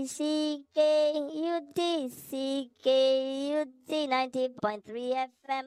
CKUT 90.3 FM.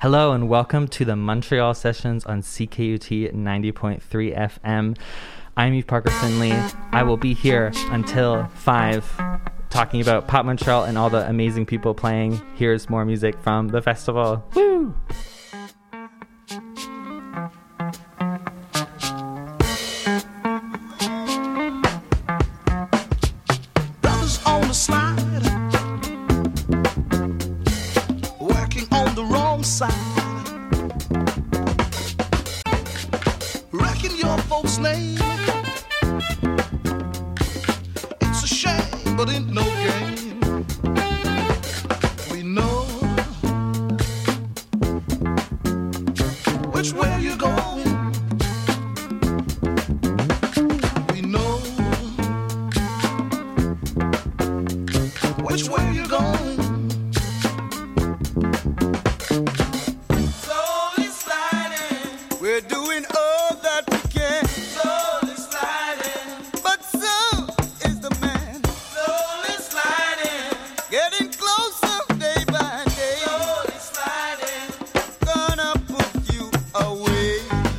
Hello and welcome to the Montreal Sessions on CKUT 90.3 FM. I'm Eve Parker Finley. I will be here until 5 talking about Pop Montreal and all the amazing people playing. Here's more music from the festival. Woo! Brothers on the slide, working on the wrong side, wrecking your folks' name. It's a shame, but ain't no game. We know which way you're going. We know which way you're going. Slowly sliding, we're doing all that we can. Slowly sliding, but so is the man. Slowly sliding, getting closer day by day. Slowly sliding, gonna put you away.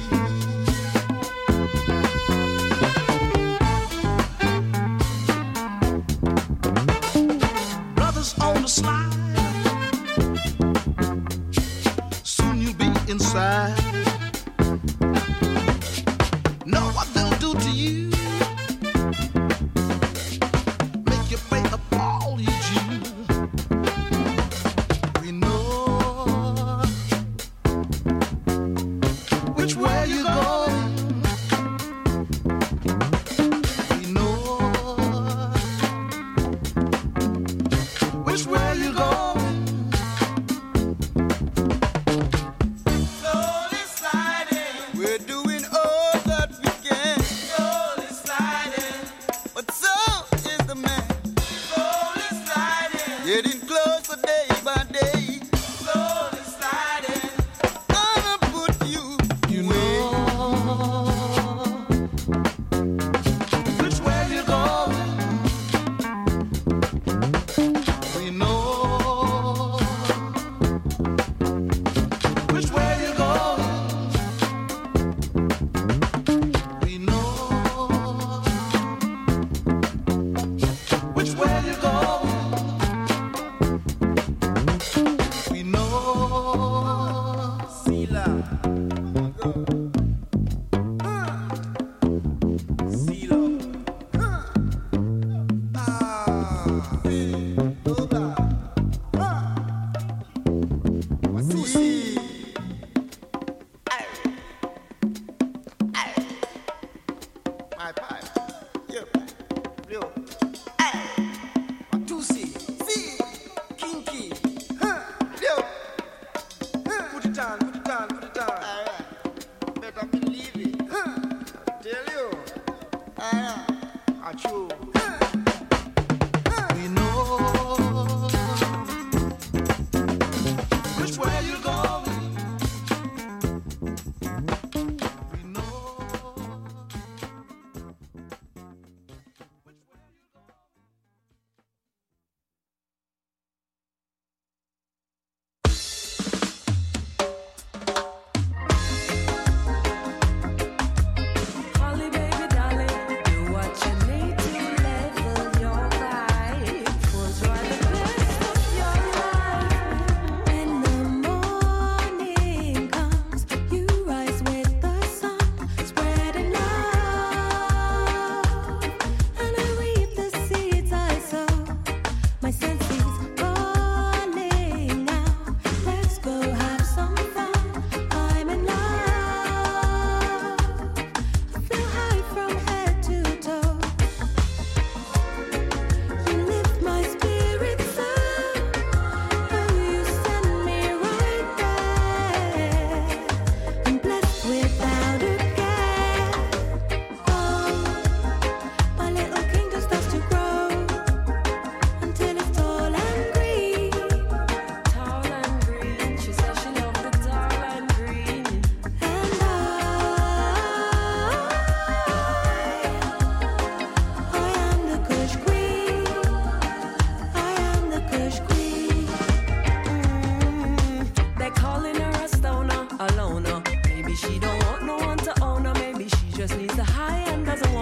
Brothers on the slide, soon you'll be inside. Know what they'll do to you, make you pay up all you due. We know which way you're going. We know which way you're going. Slowly sliding, we're doing all that we can. Slowly sliding, but so is the man. Slowly sliding, getting closer day by day. Slowly sliding, gonna put you away. Which way you're going? We know which way you're going. We know which way you're going. We know. Sila. Silo. My pipe, your pipe, real. Matusi, see, kinky, real. Put it down, put it down, put it down. Alright, better believe it. Tell you, achoo. We know which way you're going. We know. Holly, baby, darling, do what you need to.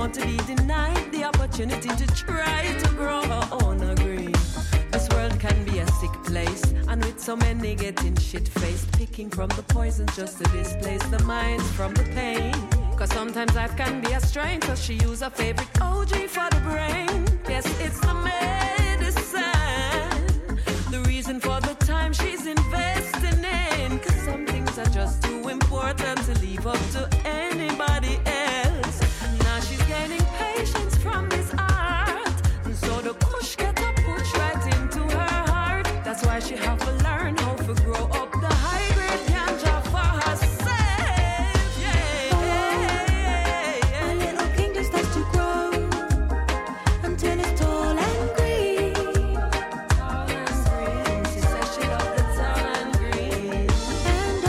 want to be denied the opportunity to try to grow her own green. This world can be a sick place, and with so many getting shit-faced, picking from the poison just to displace the minds from the pain. Cause sometimes life can be a strain, so she use her favorite OG for the brain. Yes, it's the medicine, the reason for the time she's investing in. Cause some things are just too important to leave up to anybody else. Now she's gaining patience from this art, and so the kush get a push right into her heart. That's why she have to learn how to grow up the high-grade ganja for herself. Yeah. My little king just has to grow until it's tall and green. Tall and green. She says she loves the tall and green. And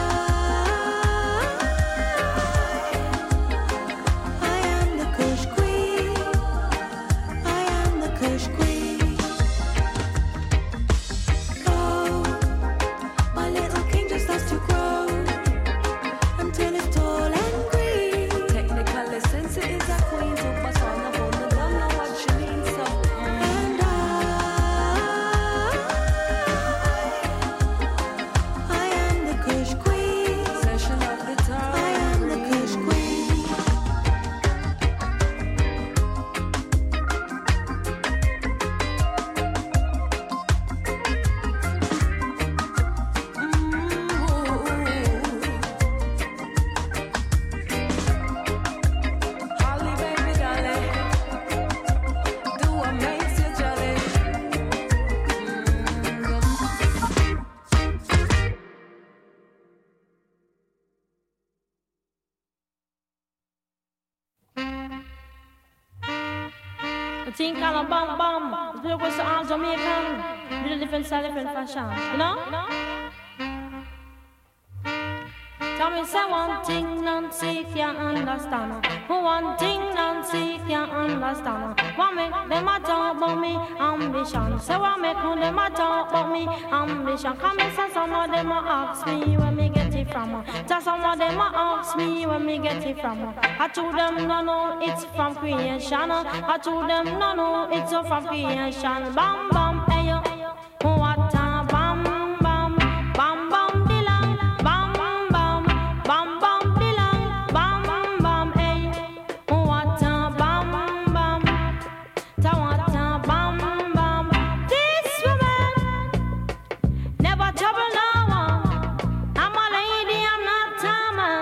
I am the Kush Queen. I am the Kush Queen. Oh, my little king just has to grow until it's tall and green. Technically, since it is a queen, so but all the whole don't know what she means. So And I am the Kush Queen. says she loves the tall I and am the green. Kush Queen. Holly, baby, dolly, do what makes you jolly. The thing called a bam bam. The people was all Jamaican. With a different style, different fashion. You know? Tell me, say one thing Nancy can't understand. One thing Nancy can't understand. What make them a talk about me ambition? Say what make them a talk about me ambition? Come and say some of them a ask me where me get it from. Just some of them a ask me where me get it from. I told them no no it's from creation. I told them no no it's from creation. Bam bam hey yo, what a bam bam bam bam dilang bam bam bam bam dilang bam bam hey, what a bam bam ta what a bam bam. This woman never trouble no one. I'm a lady, I'm not a man.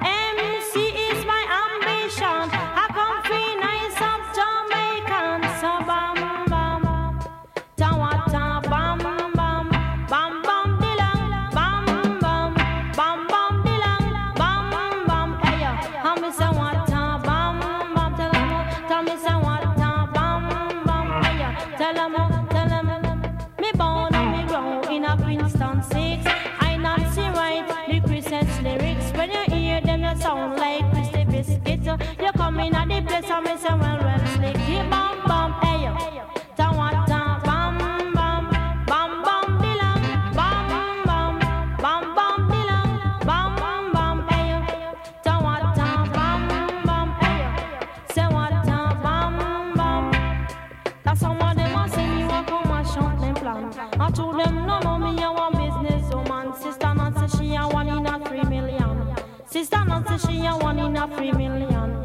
MC is my ambition. I come free nice up Jamaican. So bam bam ta what a bam bam bam bam dilang bam bam bam bam dilang bam bam hey yo. And me say what a bam bam. Tell me say what a bam bam hey yo. Tell 'em me born and me grow in a Princeton 6. I Nancy write the Christmas lyrics. When you hear them you sound like Christy Biscuit. You come in at the place and me say well slick. You bam bam hey yo. Ta what a bam bam bam bam dilang bam bam bam bam dilang bam bam hey yo. Ta what a bam bam hey yo. Say what a bam bam. That's some of them a say you a come and shout them plan. I told them no no me a one business woman. Sister Nancy she a 1 in a 3 million. Sister Nancy she a 1 in a 3 million.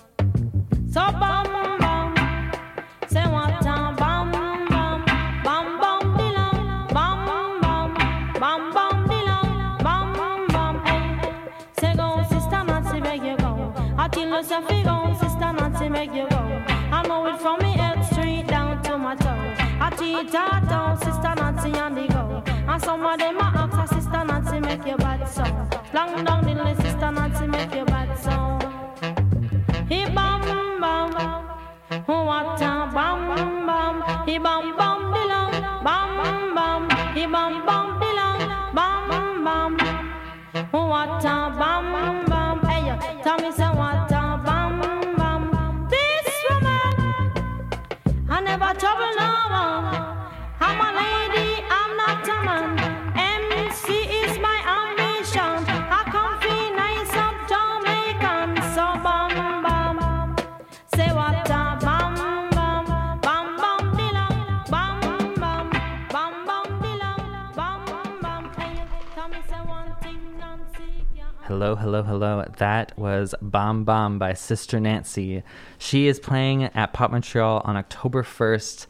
So bam bam, say what a bam bam bam bam dilang bam bam bam bam dilang bam bam hey. Say go Sister Nancy make you go. I tell you say fi go Sister Nancy make you go. I know it from me head straight down to my toes. I teach her down Sister Nancy and they go. And some of them a ask her Sister Nancy make you bad so. Long down the list Sister Nancy make you bad so. He bam bam, what a bam bam. He bam bam dilang bam bam. He bam bam dilang bam bam. What a bam bam. Hey yo, tell me say what a bam bam. This woman I never trouble no one. I'm a lady, I'm not a man. MC is my ambition. I come feel Hello, hello, hello. That was Bomb Bomb by Sister Nancy. She is playing at Pop Montreal on October 1st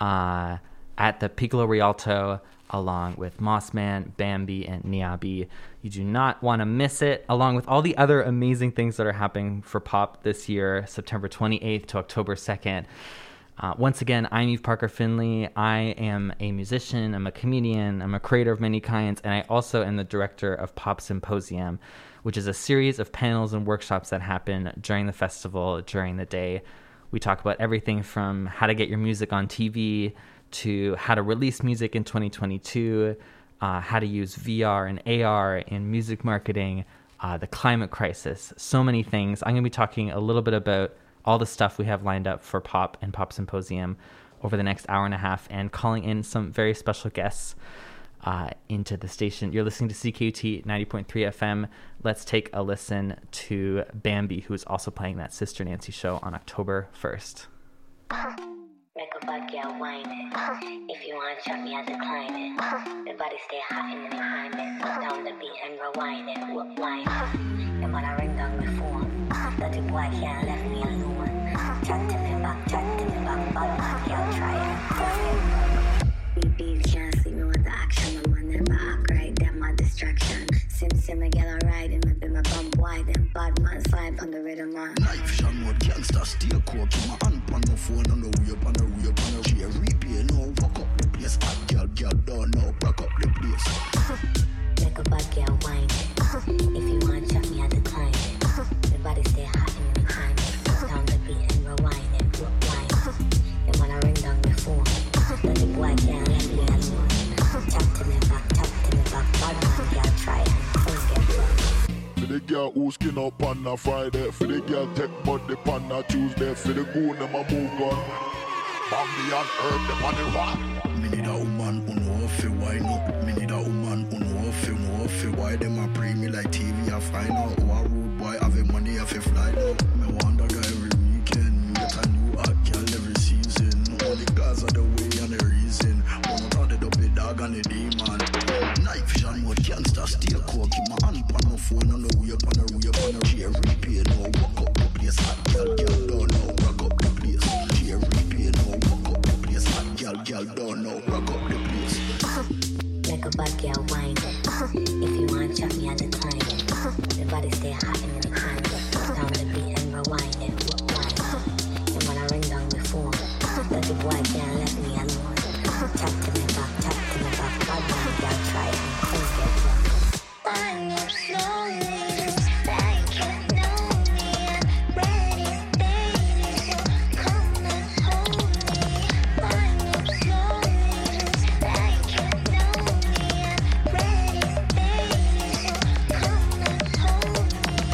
at the Piccolo Rialto, along with Mossman, Bambi, and Niabi. You do not want to miss it, along with all the other amazing things that are happening for Pop this year, September 28th to October 2nd. Once again, I'm Eve Parker Finley. I am a musician, I'm a comedian, I'm a creator of many kinds, and I also am the director of Pop Symposium, which is a series of panels and workshops that happen during the festival, during the day. We talk about everything from how to get your music on TV to how to release music in 2022, how to use VR and AR in music marketing, the climate crisis, so many things. I'm going to be talking a little bit about all the stuff we have lined up for Pop and Pop Symposium over the next hour and a half, and calling in some very special guests into the station. You're listening to CKUT 90.3 FM. Let's take a listen to Bambi, who is also playing that Sister Nancy show on October 1st. Make a bad girl whine it. If you want to chop me, I decline it. The body stay hot in the behind it. Put down the beat and rewind it. Whoop, wine it. And when I ring down the phone, dirty boy can't left me alone. Chat to me back, bad man can't try it. Bees can't see me with the action. I'm on them back, right? Them my distraction. Sim, I get alright. And maybe my bump wide. And bad man's vibe on the rhythm, man. Life shine mode gangster, stay cool. Keep my hand on the phone on the way up on the way up on the share replay. No, walk up the place. Hot girl, don't know, rock up the place. Make a bad girl whine it. If you want to chop me, I decline it. The body stay hot in the behind it. Put down the beat and rewind it. Whoop, wine it. And when I ring down the phone, dirty boy can't let me alone. Chat to me back, bad man can't try it. For the girl who skin up on a Friday, for the girl take body on a Tuesday, for the goon them a move gun. Bambi and herb them on the rock. Me need a woman who know fi wine up. Me need a woman who know fi why them a pre me like TV. I find out who a rude boy have a money have a fly now. Me want a guy every weekend. Get a new hot girl every season. All the guys are the way and the reason. One out of the up the dog and the demon. Night vision mode gangster stay cool. Keep my hand on my phone on the way up on the share replay. No walk up the place. Hot girl don't know rock up the place. Share replay. No walk up the place. Hot girl don't know rock up the place. Make a bad girl whine it. If you want to chop me, I decline it. The body stay hot in the behind it. Put down the beat and rewind it. Whoop, wine it. And when I ring down the phone, dirty boy can't let me alone. Chat to me back, bad man can't try it. I move slowly, like you know me. I'm ready, baby, so come and hold me. I move slowly, like you know me. I'm ready, baby, so come and hold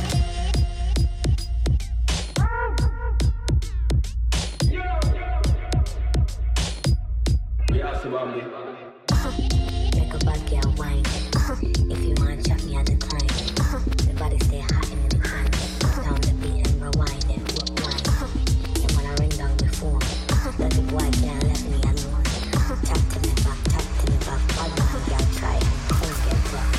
Make a bad girl whine it. If you want to chop me, I decline it. The body stay hot in the behind it. Put down the beat and rewind it. Whoop, wine it. And when I ring down the phone, dirty boy can't let me alone. Chat to me back, bad man can't try it. Don't get rough.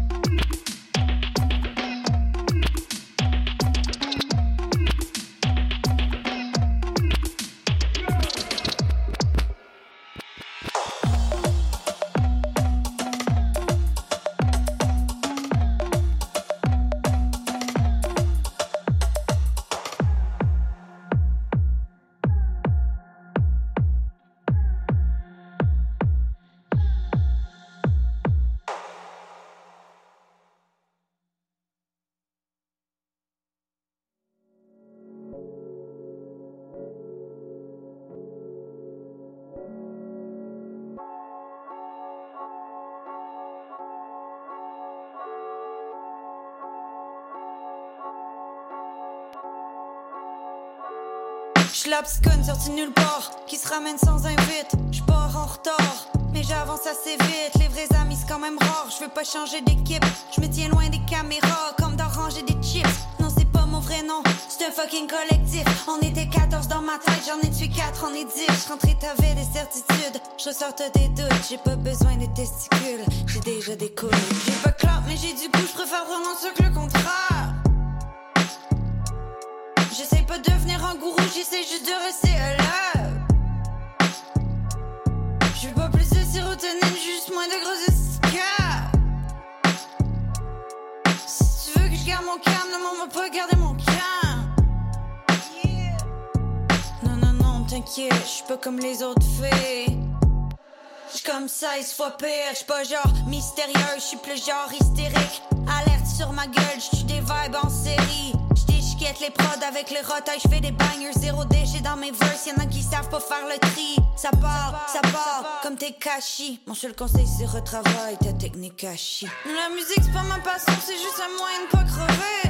J'suis la psychone sortie nulle part, qui se ramène sans invite. J'pars en retard, mais j'avance assez vite. Les vrais amis c'est quand même rare, j'veux pas changer d'équipe. J'me tiens loin des caméras, comme d'arranger des chips. Non c'est pas mon vrai nom, c'est un fucking collectif. On était 14 dans ma tête, j'en ai tué 4, on est 10. J'rentrais t'avais des certitudes, j'ressorte des doutes. J'ai pas besoin de testicules, j'ai déjà des couilles. J'ai pas clap mais j'ai du goût, j'préfère vraiment ce que le contrat. un gourou, j'essaie juste de rester alive. Je veux pas plus de sérotonine, juste moins de grosses escales. Si tu veux que je garde mon calme, ne m'en pas garder mon calme. Non, non, non, t'inquiète, j'suis pas comme les autres filles. J'suis comme 16 fois pire, j'suis pas genre mystérieux, j'suis plus genre hystérique. Alerte sur ma gueule, j'tue des vibes en série. J'déchiquette les prods avec le rotail, j'fais des bangers, zéro déchet dans mes verses. Y'en a qui savent pas faire le tri. Ça part, comme t'es cachi. Mon seul conseil c'est retravaille ta technique à chier. La musique c'est pas ma passion, c'est juste un moyen de pas crever.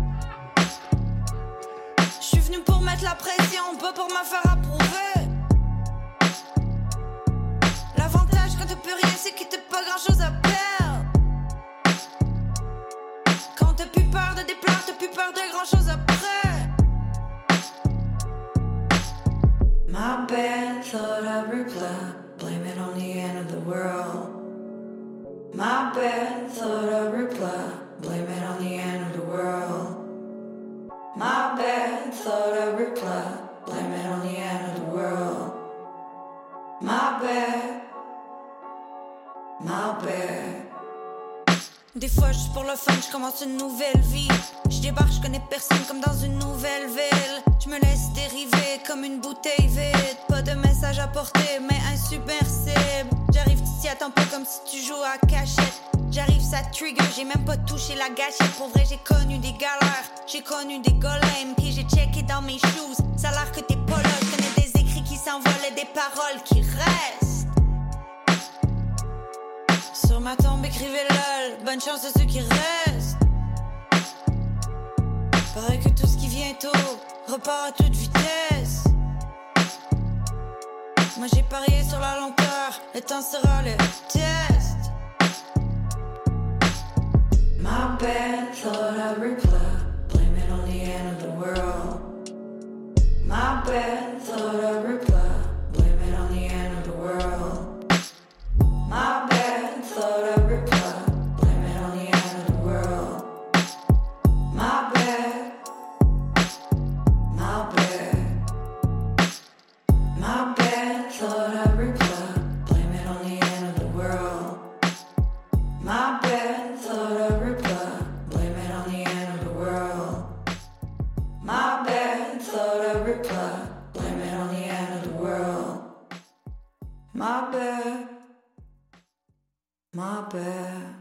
J'suis venu pour mettre la pression, pas pour me faire approuver. L'avantage quand t'as plus rien, c'est que t'as pas grand chose à perdre. Quand t'as plus peur de déplaire, t'as plus peur de grand chose après. My bad, thought I'd reply. Blame it on the end of the world. My bad, thought I'd reply. Blame it on the end of the world. My bad, thought I'd reply. Blame it on the end of the world. My bad. My bad. Des fois juste pour le fun, je commence une nouvelle vie. Je débarque, je connais personne comme dans une nouvelle ville. Je me laisse dériver comme une bouteille vide. Pas de message à porter, mais insubmersible. J'arrive, tu t'y attends pas comme si tu joues à cachette. J'arrive, ça trigger, j'ai même pas touché la gâchette. Pour vrai, j'ai connu des galères, j'ai connu des golems. Puis j'ai checké dans mes shoes, ça a l'air que t'es pas là. Je connais des écrits qui s'envolent et des paroles qui restent. Sur ma tombe, écrivez lol, bonne chance à ceux qui restent. Pareil que tout ce qui vient tôt repart à toute vitesse. Moi j'ai parié sur la lenteur, le temps sera le test. My bad, thought I'd reply. Blame it on the end of the world. My bad, thought I'd reply. Blame it on the end of the world. My bad, thought I'd reply. Blame it on the end of the world. My bad. My bad. My bad, thought I'd reply. Blame it on the end of the world. My bad, thought I'd reply. Blame it on the end of the world. My bad, thought I'd reply. Blame it on the end of the world. My bad. My bad.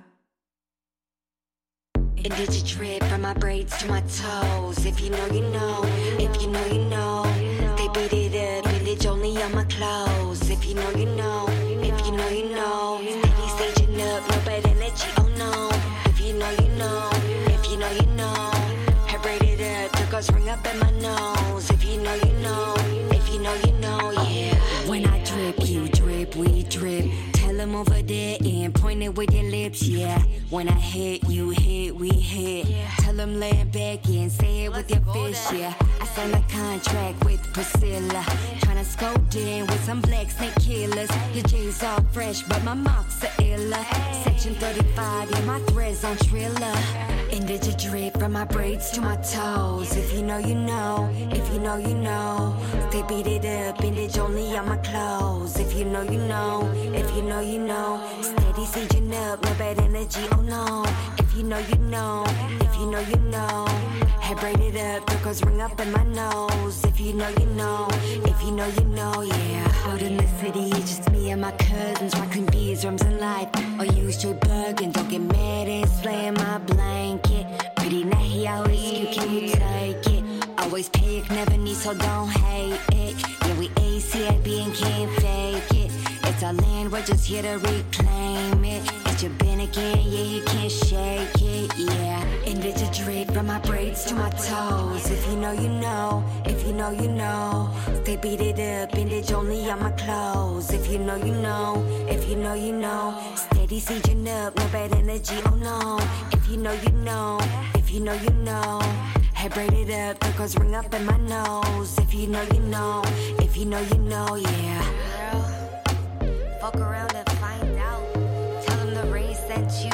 And did you drip from my braids to my toes? If you know, you know. If you know, you know. They beat it up, village only on my clothes. If you know, you know. If you know, you know. Steady staging up, no bad energy, oh no. If you know, you know. If you know, you know. I braided up, the girls ring up in my nose. If you know, you know. If you know, you know, yeah. When I drip, you drip, we drip. Tell them over there and point it with your lips, yeah. When I hit, you hit, we hit. Tell them lay it back and say it with your fist, yeah. I signed a contract with Priscilla. Tryna scope in with some black snake killers. Your J's all fresh, but my marks are iller. Section 35, yeah, my threads on Triller. And did you drip from my braids to my toes? If you know, you know. If you know, you know. They beat it up, bandage only on my clothes. If you know, you know. If you know, you know. Steady sieging up, no bad energy, oh no. If you know, you know. If you know, you know. Head braided up, the girls ring up in my nose. If you know, you know. If you know, you know, yeah. Out in the city, just me and my cousins. Rocking bees, drums and life. Or you straight bugging, don't get mad and slam my blanket. Pretty nahi, always you, can you take it? Always pay it, never need, so don't hate it. Yeah, we ACAB and can't fake it. It's our land, we're just here to reclaim it. It's your bin again, yeah, you can't shake it, yeah. And did you drip from my braids to my toes? If you know, you know. If you know, you know. They beat it up, bandage only on my clothes. If you know, you know. If you know, you know. Steady sieging up, no bad energy, oh no. If you know, you know. If you know, you know. Head braided up, the girls ring up in my nose. If you know, you know. If you know, you know, yeah. Girl, fuck around and find out. Tell them the rain sent you.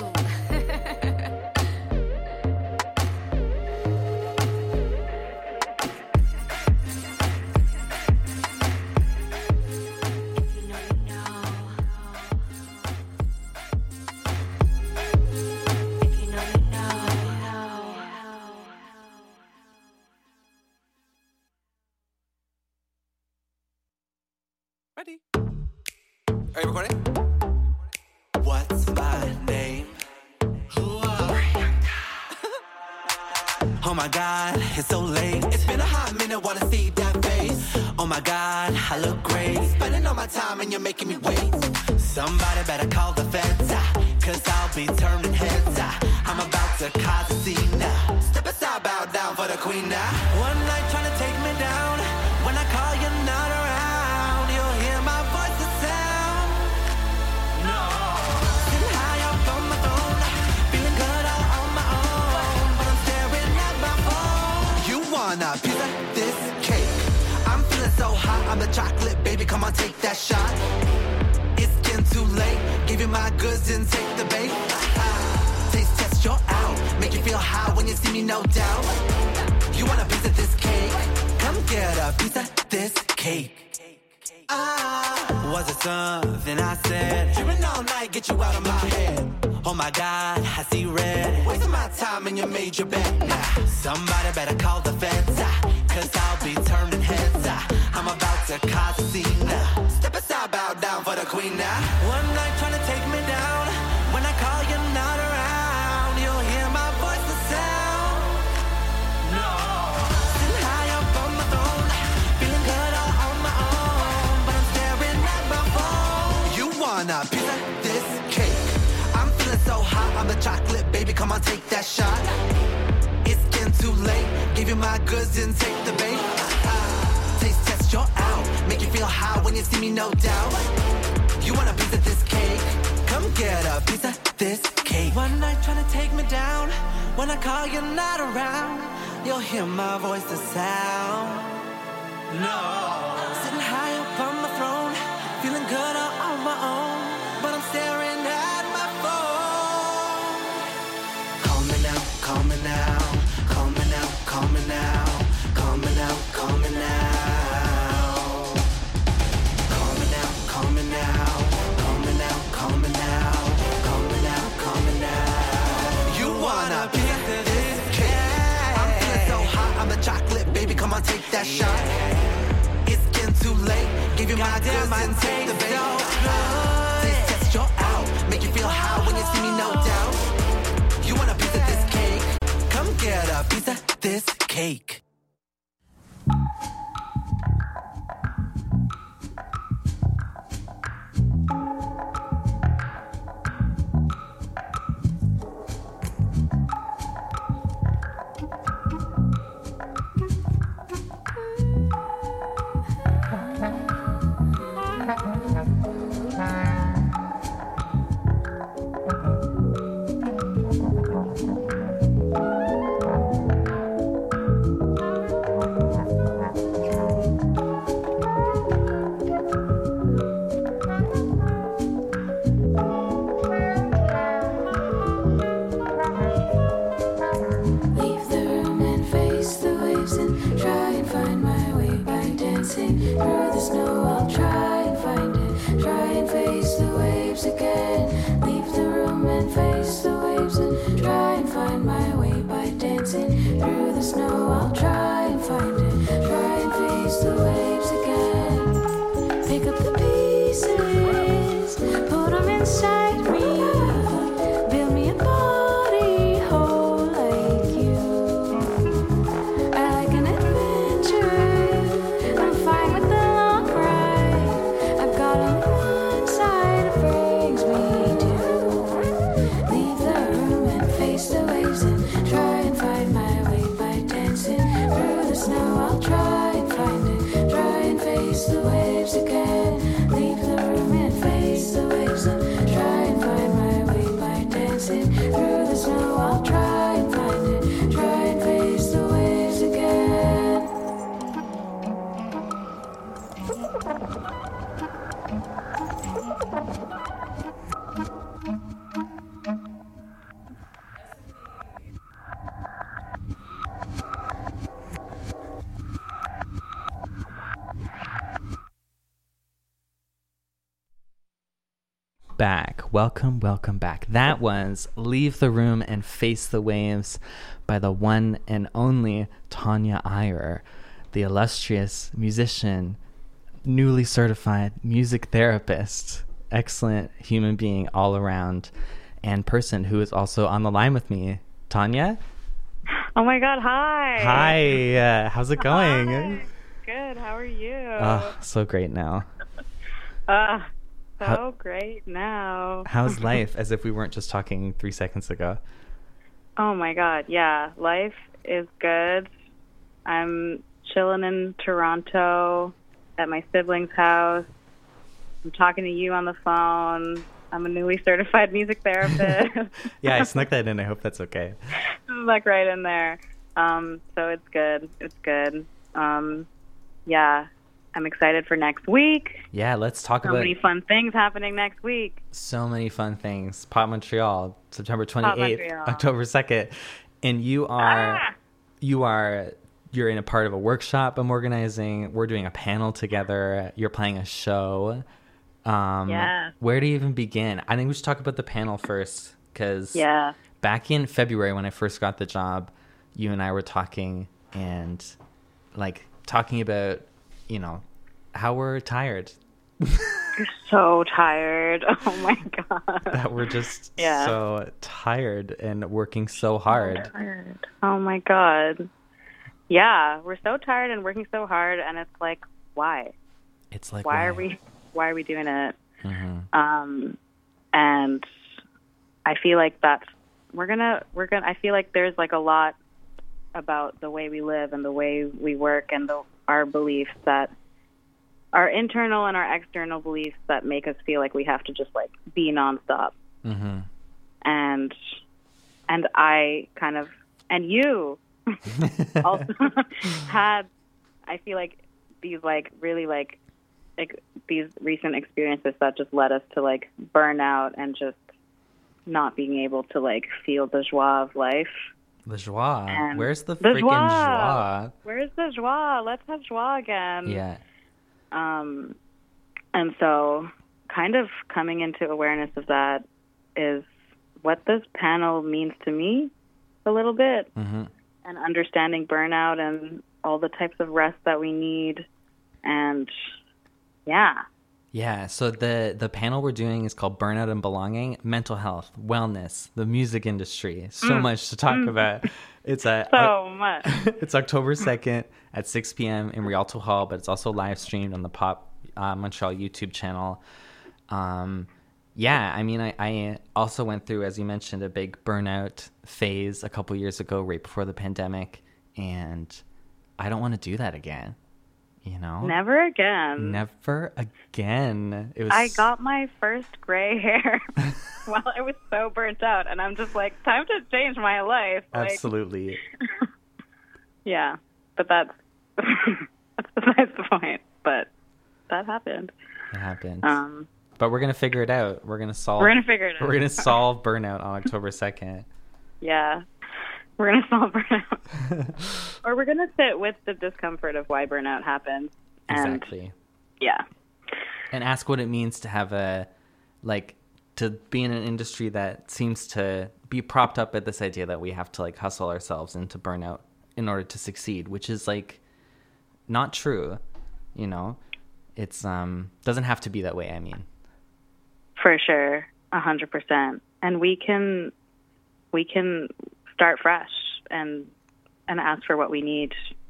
Ready? Are you recording? What's my name? Oh my God, it's so late. It's been a hot minute, wanna see that face. Oh my God, I look great. Spending all my time and you're making me wait. Somebody better call the feds, cause I'll be turning heads. I'm about to cause a scene. Step aside, bow down for the queen now. One night trying to take me down. When I call, you're not around. You'll hear my voice, the sound. No. Sitting high up on my phone, feeling good all on my own, but I'm staring at my phone. You want a piece of this cake? I'm feeling so hot, I'm the chocolate, baby. Come on, take that shot. It's getting too late. Give you my goods and take the bait. Taste test, you're out. Make you feel high when you see me, no doubt. You want a piece of this cake? Come get a piece of this cake. Was it something I said? Dreaming all night, get you out of my head. Oh my God, I see red. Wasting my time in your major bet. Somebody better call the feds, cause I'll be turning heads. I'm about to cause a scene. Step aside, bow down for the queen now. One night trying to take me down. When I call, you're not around. You'll hear my voice, the sound. No. Sitting high up on my throne, feeling good all on my own, but I'm staring at my phone. You want a piece of this cake? I'm feeling so hot, I'm the chocolate, baby. Come on, take that shot. It's getting too late. Give you my goods and take the bait. Taste test, you're out. Make you feel high when you see me, no doubt. You want a piece of this cake? Come get a piece of this cake. One night trying to take me down. When I call, you're not around. You'll hear my voice, the sound. No. Sitting high up on my throne, feeling good all on my own, but I'm staring at my phone. Call me now, call me now, call me now, call me now, call me now, call me now. Call me now, call me now, call me now, call me now, call me now, call me now. You wanna piece of this cake? I'm feeling so hot, I'm the chocolate, baby. Come on, take that shot. It's getting too late. Give you my goods and take the bait. Taste test, you're out. Make you feel high when you see me, no doubt. You want a piece of this cake? Come get a piece of this cake. Leave the room and face the waves and try and find my way by dancing through the snow. I'll try and find it, try and face the waves again. Leave the room and face the waves and try and find my way by dancing through the snow. I'll try and find it, try and face the waves again. Pick up the pieces, put them inside me, build me a body whole like you. I like an adventure, I'm fine with the long ride. I've got only one side it brings me to. Leave the room and face the waves and try and find my way by dancing through the snow. I'll try and find it, try and face the waves again. Leave the room and face the waves and try and find my way by dancing through the snow. I'll try and find it, try and face the waves again. Back. Welcome back. That was Leave the Room and Face the Waves by the one and only Tanya Iyer, the illustrious musician, newly certified music therapist, excellent human being all around, and person who is also on the line with me, Tanya. Oh my God, hi. Hi, how's it going? Hi. Good, how are you? So great now. Great now. How's life, as if we weren't just talking 3 seconds ago? Oh my God, yeah, life is good. I'm chilling in Toronto at my sibling's house. I'm talking to you on the phone. I'm a newly certified music therapist. Yeah, I snuck that in. I hope that's okay. Like right in there. So it's good. It's good. Yeah, I'm excited for next week. Yeah, let's talk about... So many fun things happening next week. So many fun things. Pop Montreal, September 28th, Montreal. October 2nd. And you're in a part of a workshop I'm organizing. We're doing a panel together. You're playing a show. Yeah. Where to even begin? I think we should talk about the panel first, because back in February when I first got the job, you and I were talking and like talking about, you know, how we're tired. You're so tired. Oh my God. That we're just so tired and working so hard. Oh my God. Yeah, we're so tired and working so hard, and it's like, why? It's like, why are we doing it? Mm-hmm. And I feel like I feel like there's like a lot about the way we live and the way we work and our beliefs, that our internal and our external beliefs, that make us feel like we have to just like be nonstop. Mm-hmm. And I kind of, and you also had, I feel like these like really like these recent experiences that just led us to like burn out and just not being able to like feel the joie of life. The joie. And where's the freaking joie? Where's the joie? Let's have joie again. Yeah. And so kind of coming into awareness of that is what this panel means to me a little bit. Mm-hmm. And understanding burnout and all the types of rest that we need. And yeah, so the panel we're doing is called Burnout and Belonging, Mental Health, Wellness, the Music Industry. So much to talk about. It's so much. It's October 2nd at 6 p.m. in Rialto Hall, but it's also live streamed on the Pop Montreal YouTube channel. Yeah, I mean, I also went through, as you mentioned, a big burnout phase a couple years ago, right before the pandemic, and I don't want to do that again. You know? Never again. Never again. I got my first gray hair while I was so burnt out, and I'm just like, time to change my life. Absolutely. Like, yeah, but that's besides the point. But that happened. It happened. But we're gonna figure it out. We're gonna solve burnout on October 2nd. Yeah. We're going to solve burnout. Or we're going to sit with the discomfort of why burnout happens. Exactly. Yeah. And ask what it means to have to be in an industry that seems to be propped up at this idea that we have to like hustle ourselves into burnout in order to succeed, which is like not true, you know? It's doesn't have to be that way, I mean. For sure. 100%. And we can start fresh and ask for what we need.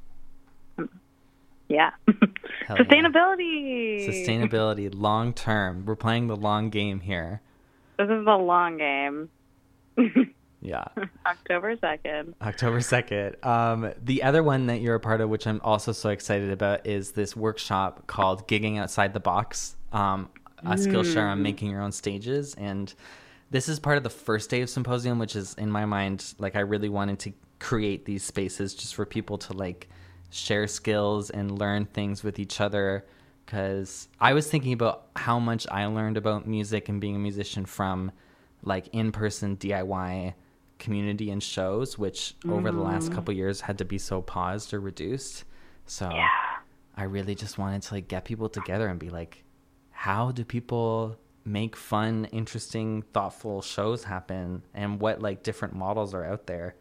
Yeah. Sustainability. Yeah. Sustainability, long term. We're playing the long game here. This is the long game. Yeah. October 2nd. October 2nd. The other one that you're a part of, which I'm also so excited about, is this workshop called Gigging Outside the Box, a Skillshare on making your own stages. And this is part of the first day of Symposium, which is, in my mind, like I really wanted to create these spaces just for people to like share skills and learn things with each other. Because I was thinking about how much I learned about music and being a musician from like in-person DIY community and shows, which over the last couple years had to be so paused or reduced. So I really just wanted to like get people together and be like, how do people make fun, interesting, thoughtful shows happen, and what like different models are out there.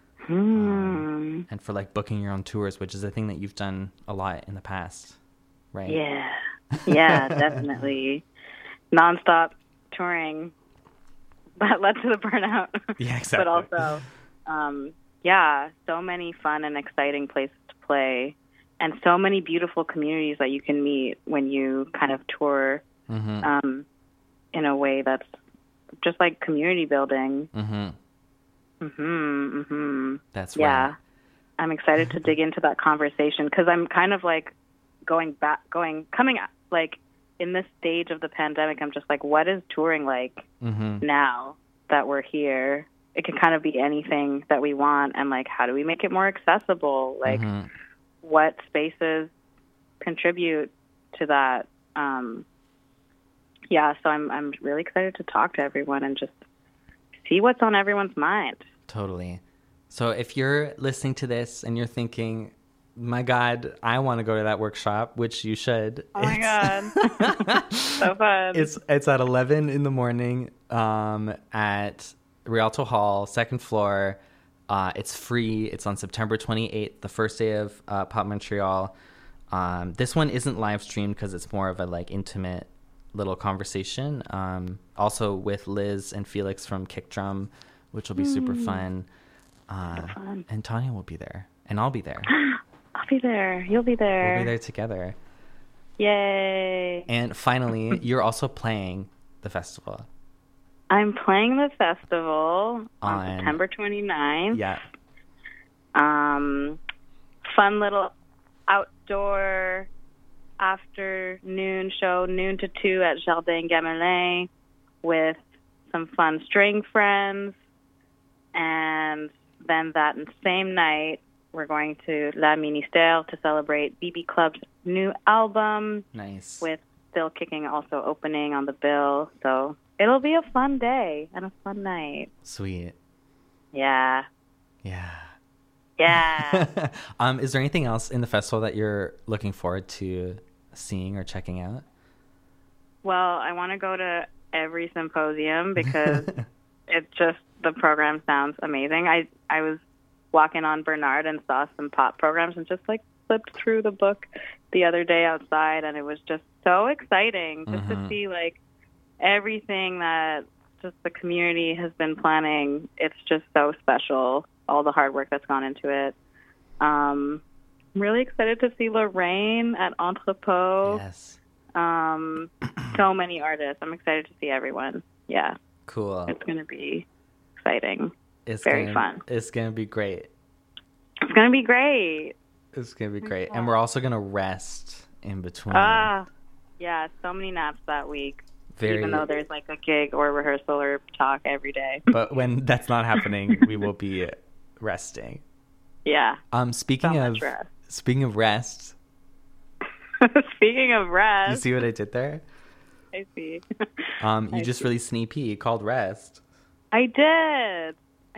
And for like booking your own tours, which is a thing that you've done a lot in the past. right? Yeah, definitely. Nonstop touring that led to the burnout. Yeah, exactly. But also, so many fun and exciting places to play, and so many beautiful communities that you can meet when you kind of tour in a way that's just like community building. That's yeah. right. I'm excited to dig into that conversation because I'm kind of like coming like in this stage of the pandemic. I'm just like, what is touring like now that we're here? It can kind of be anything that we want, and like, how do we make it more accessible? Like, what spaces contribute to that? So I'm really excited to talk to everyone and just see what's on everyone's mind. Totally. So if you're listening to this and you're thinking, my God, I want to go to that workshop, which you should. Oh my God. So fun. It's at 11 in the morning at Rialto Hall, second floor. It's free. It's on September 28th, the first day of Pop Montreal. This one isn't live streamed because it's more of a like intimate little conversation. Also with Liz and Felix from Kick Drum, which will be super fun. And Tanya will be there, and I'll be there. I'll be there. You'll be there. We'll be there together. Yay. And finally, you're also playing the festival. I'm playing the festival on September 29th. Yeah. Fun little outdoor afternoon show, noon to 2 at Jardin Gamelin with some fun string friends. And then that same night, we're going to La Ministère to celebrate BB Club's new album. Nice. With Still Kicking also opening on the bill. So it'll be a fun day and a fun night. Sweet. Yeah. Yeah. Yeah. Is there anything else in the festival that you're looking forward to seeing or checking out? Well, I want to go to every symposium because the program sounds amazing. I was walking on Bernard and saw some pop programs and just like flipped through the book the other day outside, and it was just so exciting just to see like everything that just the community has been planning. It's just so special, all the hard work that's gone into it. I'm really excited to see Lorraine at Entrepot. Yes. So many artists. I'm excited to see everyone. Yeah. Cool. It's going to be exciting. It's very fun. It's going to be great. It's going to be great. It's going to be great. And we're also going to rest in between. Yeah, so many naps that week. Very... Even though there's like a gig or rehearsal or talk every day. But when that's not happening, we will be resting. Yeah. Speaking of rest. Speaking of rest. You see what I did there? I see. You just released an EP called Rest. I did.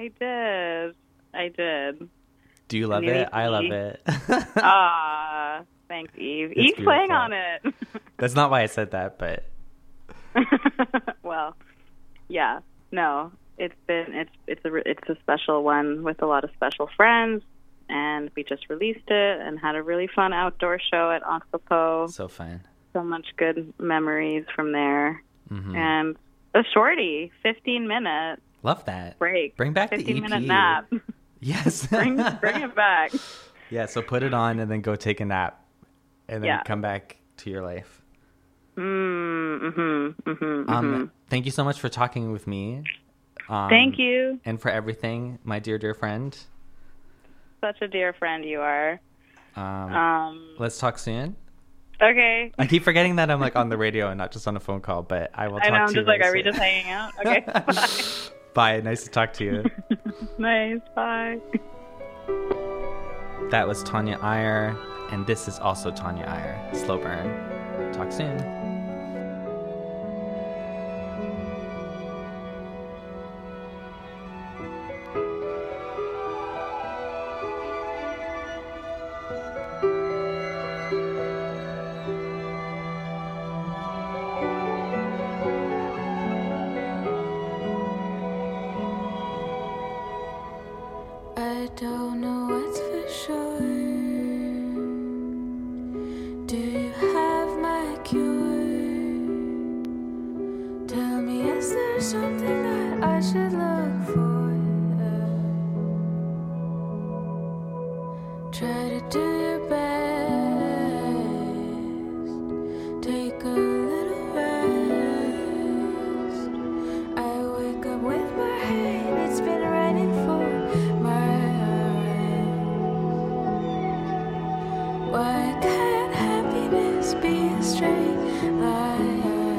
Do you love it? I love it. Thanks, Eve. It's Eve's playing beautiful. on it. That's not why I said that, but well, yeah. No, it's a special one with a lot of special friends, and we just released it and had a really fun outdoor show at Entrepot. So fun. So much good memories from there. And a shorty, 15-minute. Love that. Break. Bring back the EP. 15-minute nap. Yes. bring it back. Yeah, so put it on and then go take a nap. And then come back to your life. Thank you so much for talking with me. Thank you. And for everything, my dear, dear friend. Such a dear friend you are. Let's talk soon. Okay. I keep forgetting that I'm like on the radio and not just on a phone call, but I will talk to you. I'm just like, are we just hanging out? Okay. Bye. Bye. Nice to talk to you. Nice. Bye. That was Tanya Iyer, and this is also Tanya Iyer. Slow burn. Talk soon. I don't know what's for sure. Do you have take a little rest. I wake up with my head, it's been raining for my eyes. Why can't happiness be a straight line?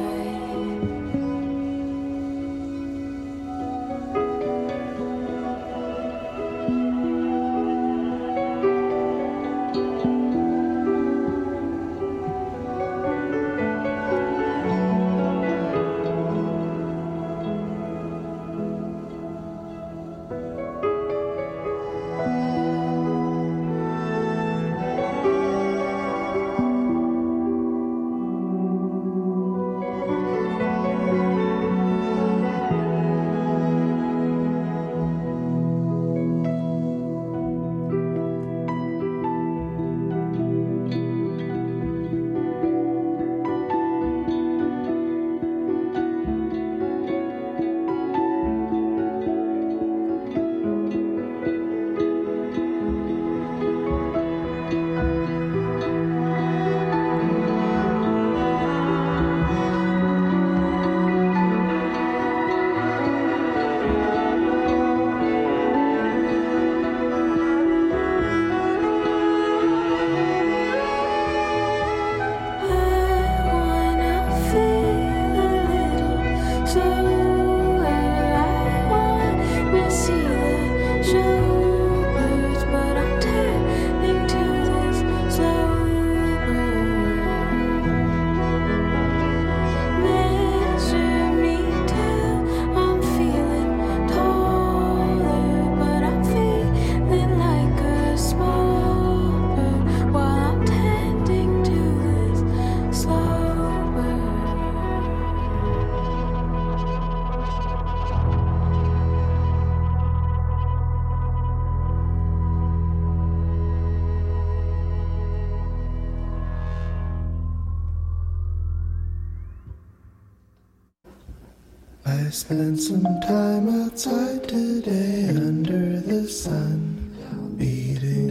I spent some time outside today under the sun, beating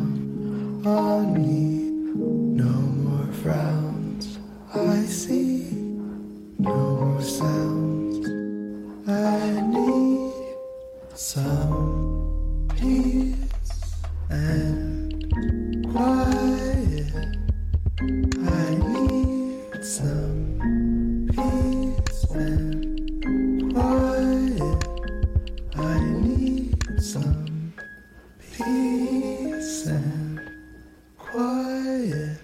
down on me. No more frowns I see, no more sounds. I need some peace and quiet. I need some peace and quiet. I need some peace and quiet.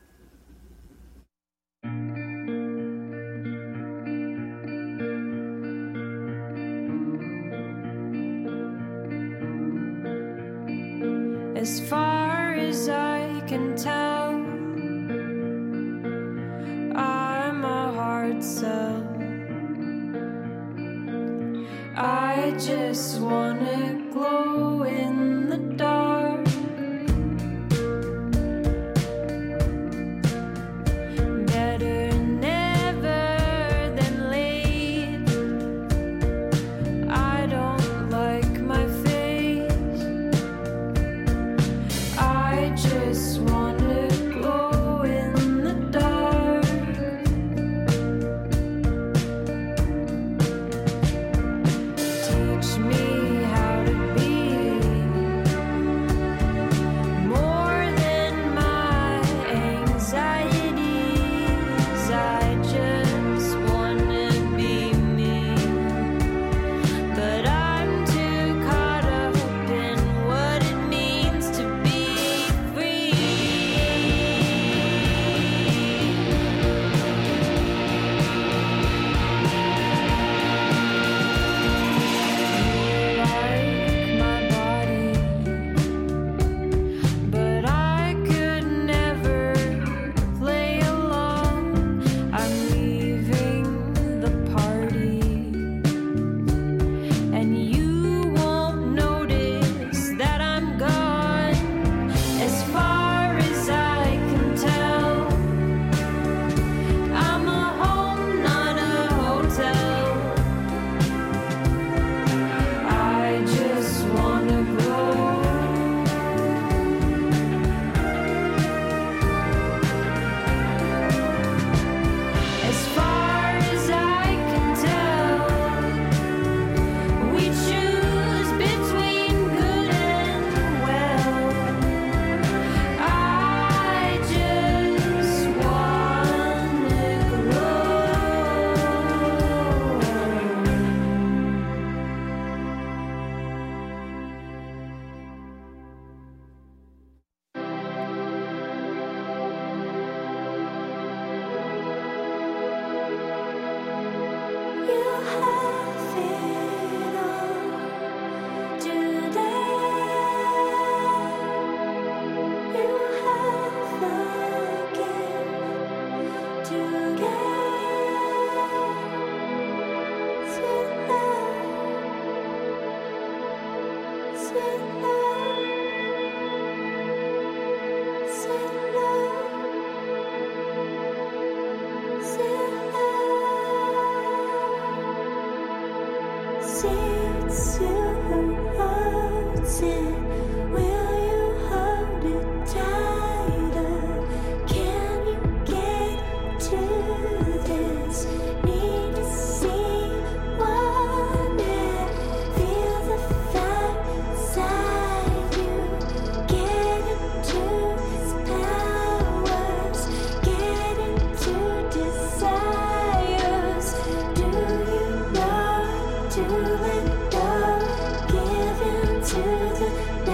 As far as I can tell, I'm a hard sell. I just wanna glow in the dark. Better never than late. I don't like my face. I just wanna glow in the dark. Teach me how to be To let go, give in to the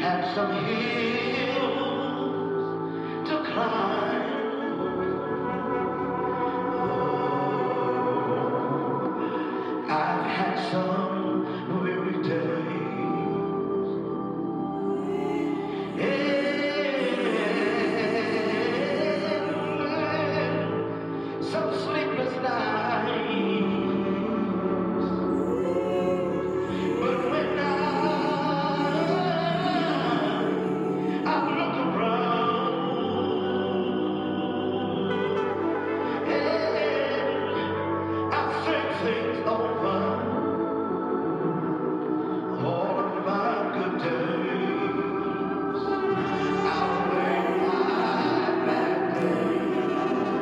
had some hills to climb. I've had some weary days. Some sleepless nights. But when I look around and I think things over, all of my good days outweigh my bad days.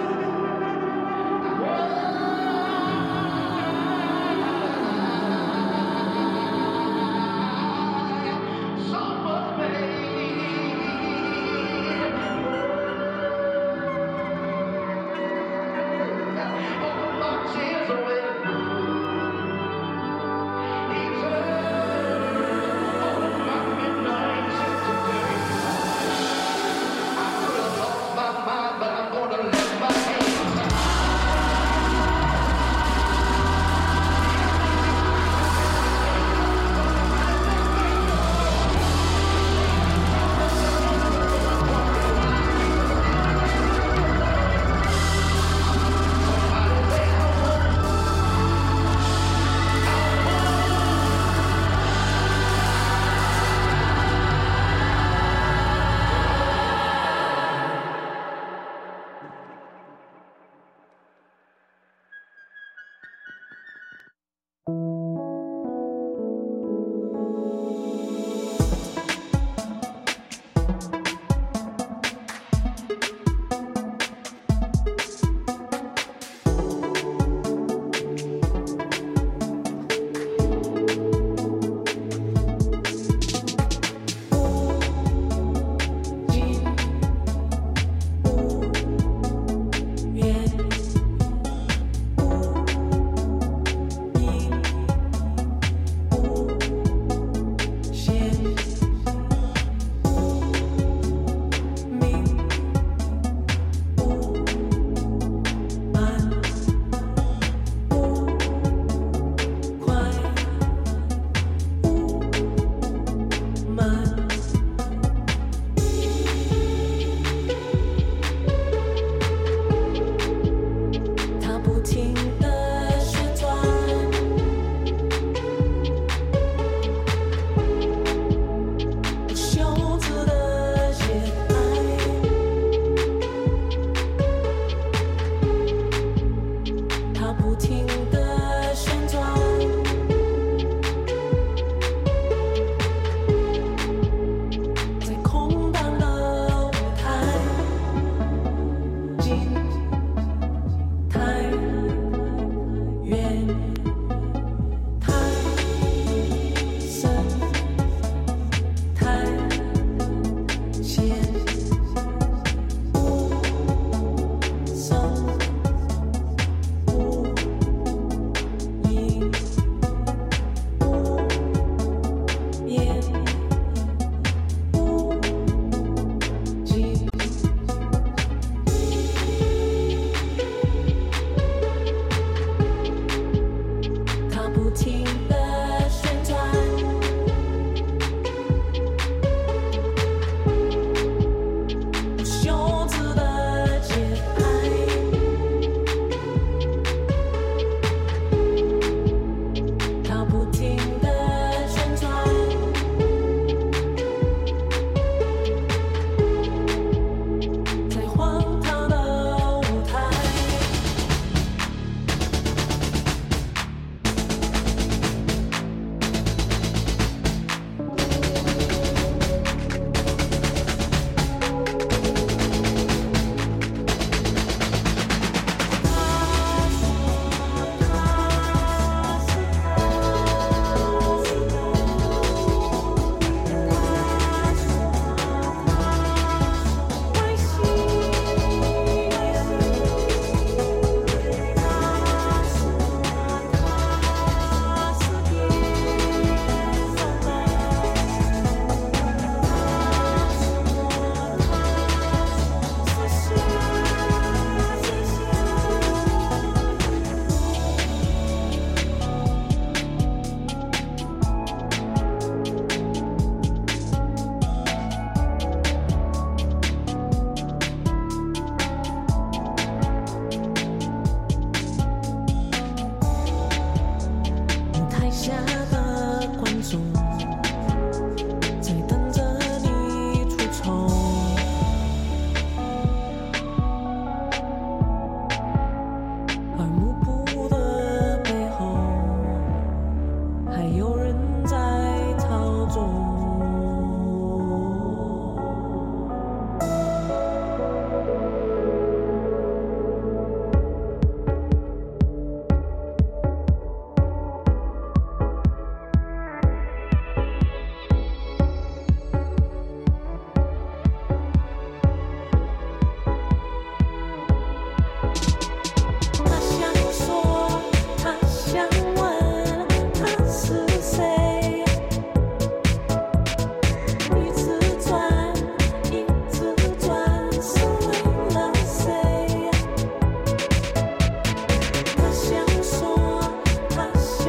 Some must tears away. He turned all of my midnights into day. I could have lost my mind, but I'm gonna let my hands shine.